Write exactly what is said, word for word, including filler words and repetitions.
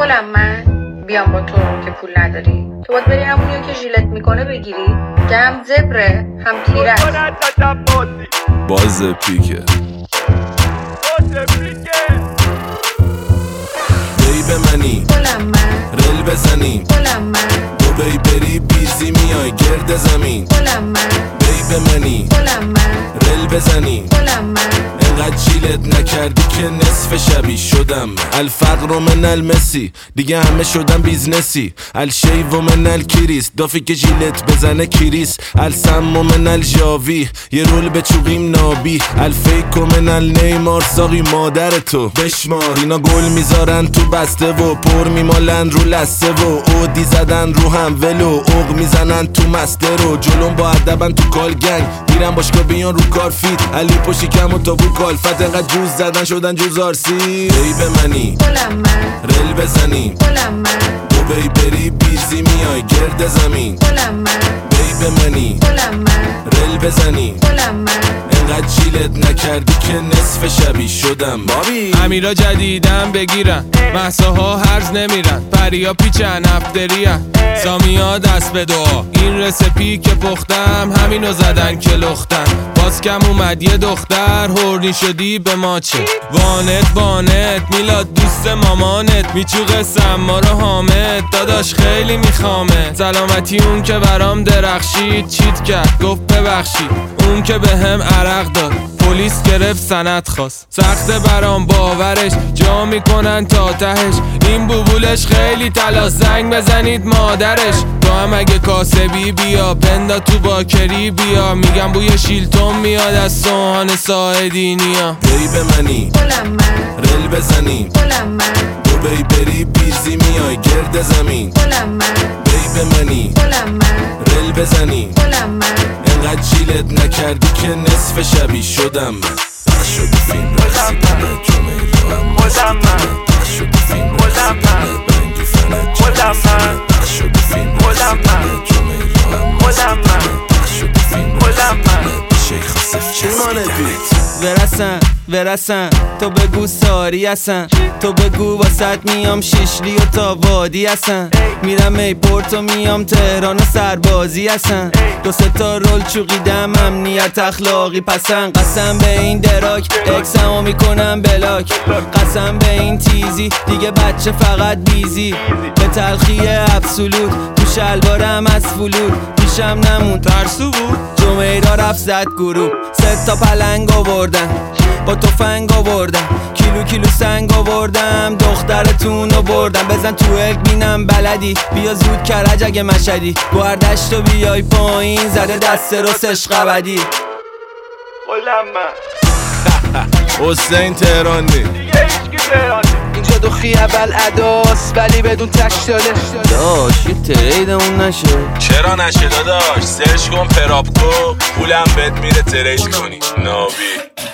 کلم من بیام با تو که پول نداری. تو باید بری همونیو که ژیلت میکنه بگیری که هم زبره هم تیره. باز پیکه بی به منی کلم من رل بزنیم کلم من دو بی بری بیزی میای گرد زمین. کلم من بی به منی کلم من رل بزنیم کلم من انقدر جیلت نکردی که نصف شبی شدم. الفقر من المسی دیگه همه شدم بیزنسی. الشیو من الکریس دافی که جیلت بزنه کریس. السم من الجاوی یه رول به چوقیم نابی. الفیک من النیمار ساقی مادر تو بشمار. اینا گل میذارن تو بسته و پر میمالن رو لسته و اودی زدن رو هم ولو اوق میزنن تو مسته رو. جلوم با ادبن تو کال گنگ میرن باشگاه بیان رو کار فیت. علی پشی کم و تابو کالفت انقدر جوز زدن شدن جوز آرسی. بی به منی کلم من رل بزنیم کلم من دو بی بری بیزی میای گرد زمین. کلم من بی به منی کلم من رل بزنیم کلم من انقدر جیلت نکردی که نصف شبی شدم. بابی امیرا جدیدن بگیرن محصاها هرز نمیرن. پریا پیچن افتریان سامیا دست به دعا. این رسپی که پختم همینو زدن که لختن. باز کم اومد یه دختر هورنی شدی به ما چه. وانت وانت میلاد دوست مامانت میچوقه سما رو حامد. داداش خیلی میخوامه سلامتی اون که برام درخشید. چیت کرد گفت ببخشید اون که به هم عرق داد. پلیس گرفت سند خواست سخت برام باورش. جا میکنن تا تهش این بوبولش خیلی تلا. زنگ بزنید مادرش. تو هم اگه کاسبی بیا پندا تو باکری بیا. میگم بوی شیلتون میاد از سوهان ساعدینیا. بی به منی کلم من رل بزنیم کلم من دو بی بری بیزی میای گرد زمین. کلم من بی به منی کلم من رل بزنیم کلم من انقدر جیلت نکردی که نصف شبی شدم. پخش شد فیلم رسیدن جمعه رو هم پخش شد فیلم رسیدن بنگی فنه پخش شد فیلم رسیدن جمعه رو هم پخش شد فیلم رسیدن شیخ صف چسبیدنت. ورسن ورسن تو بگو ساری هستن. تو بگو واسط میام شیشلی و تا وادی هستن. میرم ایپورت و میام تهران و سربازی هستن. دو سه تا رول چوقیدم امنیت اخلاقی پسند. قسم به این دراک اکسمو میکنم بلاک. قسم به این تیزی دیگه بچه فقط بیزی. به تلخی ابسولوت تو شلوارم از فلود. پیشم نمون ترسو بود جمعه را رفت زد گروه. سه تا پلنگ آوردن با تفنگ آوردن. کیلو کیلو سنگ آوردم دخترتون رو بردم. بزن تو اک بینم بلدی بیا زود کرج اگه مشدی. گوهردشت و بیای پایین زده دست رستش قبدی. حسین تهرانی دیگه هیچکی تهرانی. اینجا دو خیابل اداس ولی بدون تک داده. داش یه تریدمون نشه. چرا نشه داداش؟ سرچ کن پراپکو پولم بهت میره ترید کنی ناوی.